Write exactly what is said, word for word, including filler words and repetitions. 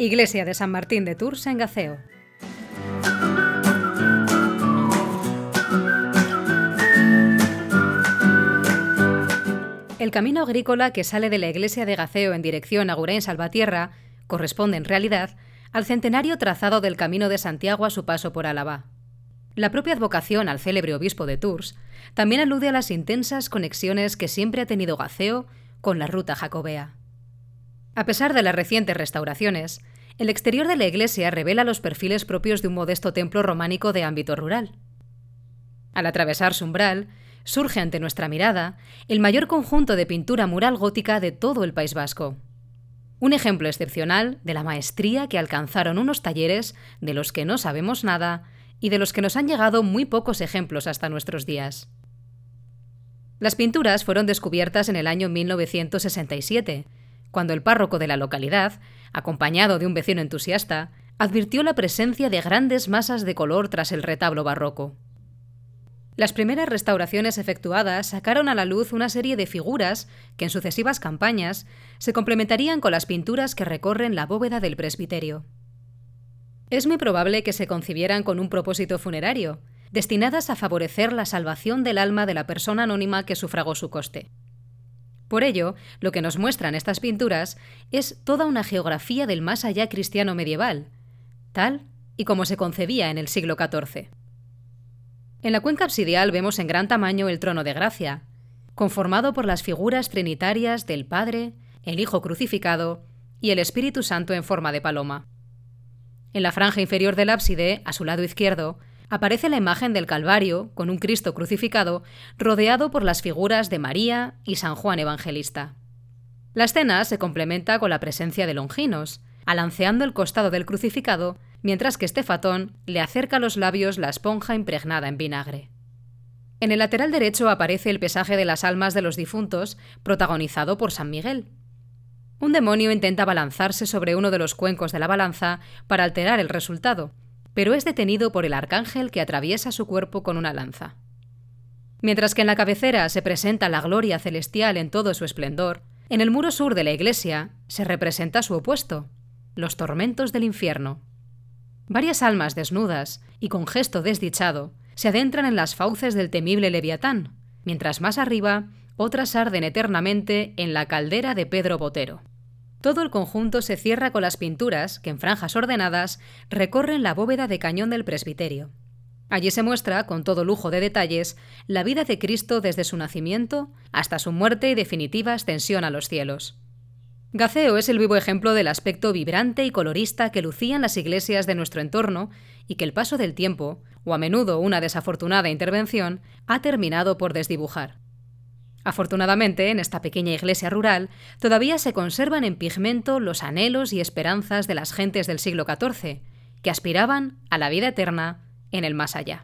Iglesia de San Martín de Tours en Gaceo. El camino agrícola que sale de la iglesia de Gaceo en dirección a Gurén-Salvatierra corresponde en realidad al centenario trazado del Camino de Santiago a su paso por Álava. La propia advocación al célebre obispo de Tours también alude a las intensas conexiones que siempre ha tenido Gaceo con la ruta jacobea. A pesar de las recientes restauraciones, el exterior de la iglesia revela los perfiles propios de un modesto templo románico de ámbito rural. Al atravesar su umbral, surge ante nuestra mirada el mayor conjunto de pintura mural gótica de todo el País Vasco. Un ejemplo excepcional de la maestría que alcanzaron unos talleres de los que no sabemos nada y de los que nos han llegado muy pocos ejemplos hasta nuestros días. Las pinturas fueron descubiertas en el año mil novecientos sesenta y siete, cuando el párroco de la localidad, acompañado de un vecino entusiasta, advirtió la presencia de grandes masas de color tras el retablo barroco. Las primeras restauraciones efectuadas sacaron a la luz una serie de figuras que en sucesivas campañas se complementarían con las pinturas que recorren la bóveda del presbiterio. Es muy probable que se concibieran con un propósito funerario, destinadas a favorecer la salvación del alma de la persona anónima que sufragó su coste. Por ello, lo que nos muestran estas pinturas es toda una geografía del más allá cristiano medieval, tal y como se concebía en el siglo catorce. En la cuenca absidial vemos en gran tamaño el trono de gracia, conformado por las figuras trinitarias del Padre, el Hijo crucificado y el Espíritu Santo en forma de paloma. En la franja inferior del ábside, a su lado izquierdo, aparece la imagen del Calvario con un Cristo crucificado rodeado por las figuras de María y San Juan Evangelista. La escena se complementa con la presencia de Longinos, alanceando el costado del crucificado, mientras que Estefatón le acerca a los labios la esponja impregnada en vinagre. En el lateral derecho aparece el pesaje de las almas de los difuntos, protagonizado por San Miguel. Un demonio intenta abalanzarse sobre uno de los cuencos de la balanza para alterar el resultado, pero es detenido por el arcángel que atraviesa su cuerpo con una lanza. Mientras que en la cabecera se presenta la gloria celestial en todo su esplendor, en el muro sur de la iglesia se representa su opuesto, los tormentos del infierno. Varias almas desnudas y con gesto desdichado se adentran en las fauces del temible Leviatán, mientras más arriba otras arden eternamente en la caldera de Pedro Botero. Todo el conjunto se cierra con las pinturas que en franjas ordenadas recorren la bóveda de cañón del presbiterio. Allí se muestra, con todo lujo de detalles, la vida de Cristo desde su nacimiento hasta su muerte y definitiva ascensión a los cielos. Gaceo es el vivo ejemplo del aspecto vibrante y colorista que lucían las iglesias de nuestro entorno y que el paso del tiempo, o a menudo una desafortunada intervención, ha terminado por desdibujar. Afortunadamente, en esta pequeña iglesia rural, todavía se conservan en pigmento los anhelos y esperanzas de las gentes del siglo catorce, que aspiraban a la vida eterna en el más allá.